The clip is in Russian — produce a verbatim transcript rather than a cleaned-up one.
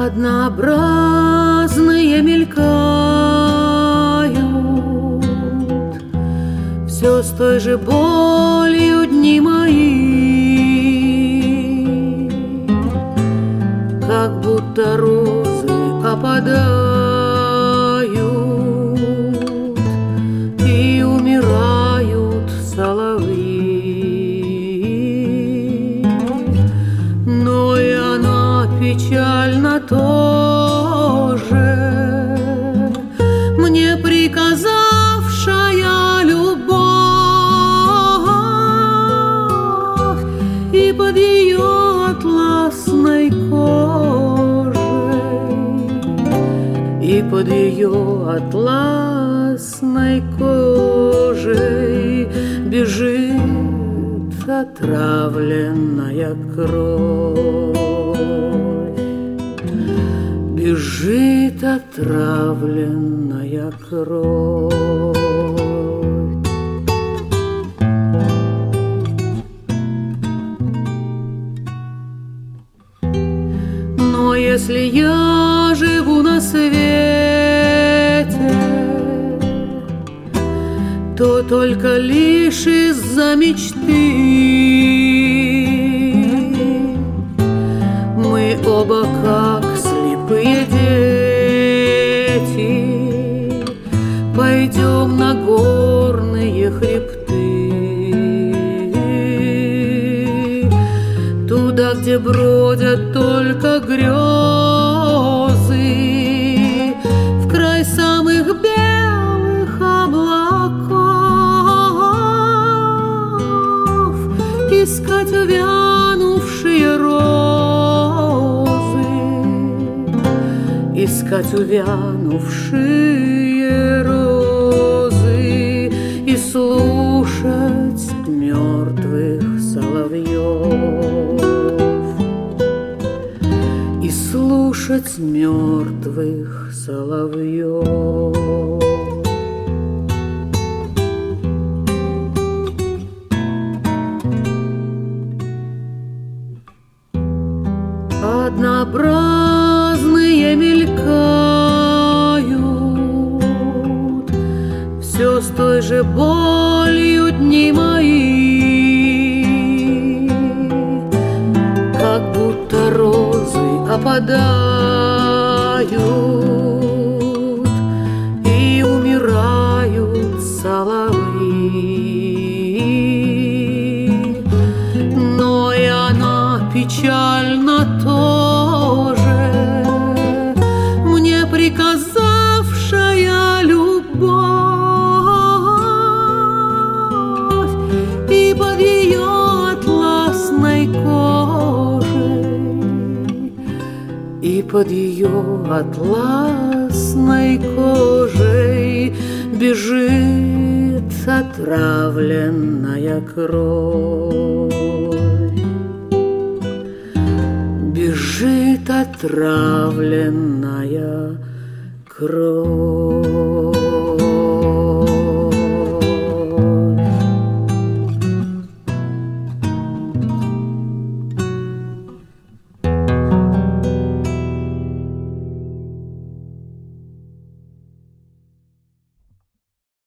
Однообразные мелькают все с той же болью дни мои, как будто розы опадают и умирают соловьи. Но и она печально тоже, мне приказавшая любовь, и под ее атласной кожей, и под ее атласной кожей бежит отравленная кровь. Бежит отравленная кровь. Но если я живу на свете, то только лишь из-за мечты. Мы оба как слепые дети пойдем на горные хребты, туда, где бродят только грезы, в край самых белых облаков, искать увянувшие розы, искать увянувшие розы и слушать мертвых соловьев, и слушать мертвых соловьев. Однообразные мелькают все с той же болью дни мои, как будто розы опадают и умирают соловьи. Но и она печально тоже, мне приказавшая любовь, и под ее атласной кожей, и под ее атласной кожей бежит отравленная кровь. Бежит отравленная кровь.